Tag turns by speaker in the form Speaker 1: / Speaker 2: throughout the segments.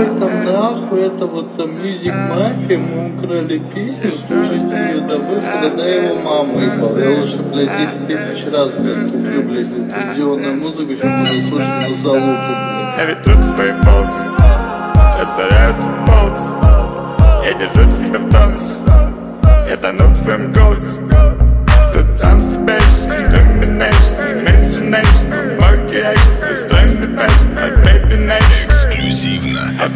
Speaker 1: там нахуй, это вот там Music Mafia, мы украли песню, слушайте ее до выхода, да его маму ебал. Я лучше, блядь, 10 тысяч раз, блядь, куплю, блядь, лицензионную музыку, чем буду слушать на залупу, блядь.
Speaker 2: Я ветру твои полосы, растворяются полосы. Я держу тебя в тонусе, я тону в твоем голосе. Тут anticipation, illumination, imagination, marketing, устроим the passion, my baby nation.
Speaker 3: Эксклюзивно от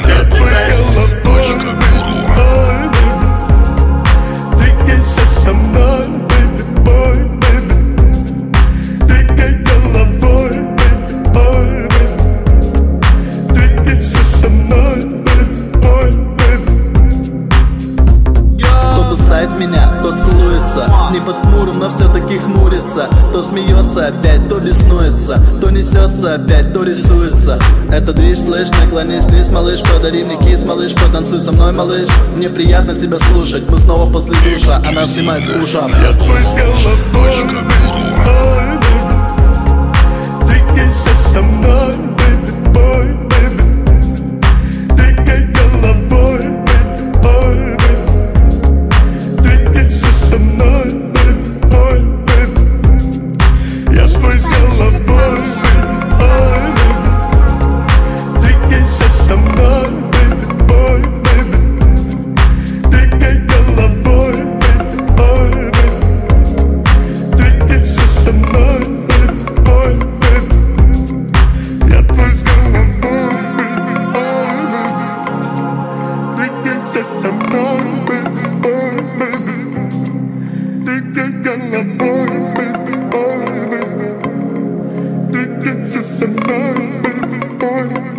Speaker 2: Двигайся со мной, baby boy, baby. Двигай головой, baby boy, baby. Двигайся со мной, baby boy, baby.
Speaker 4: Кто кусает меня, тот целуется. Не под хмурым, но все-таки хмурится. То смеется опять, то беснуется. То несется опять, то рисуется. Это движ, слышь, наклонись вниз, малыш. Подари мне кис, малыш, потанцуй со мной, малыш. Мне приятно тебя слушать, мы снова после душа. Она снимает ужас.
Speaker 2: Я твой с головой, baby boy, baby. Двигайся со мной, baby boy, baby. Двигай головой, baby boy, baby. Двигайся со мной, baby boy, baby. Я твой с головой, baby boy, baby. Двигайся со мной, baby boy, baby. Двигай головой, baby boy, baby. Двигайся со мной, baby boy, baby. Я твой с головой, baby boy, baby. Двигайся со мной, baby boy, baby. Двигай головой, baby boy, baby. Двигайся со мной, baby boy.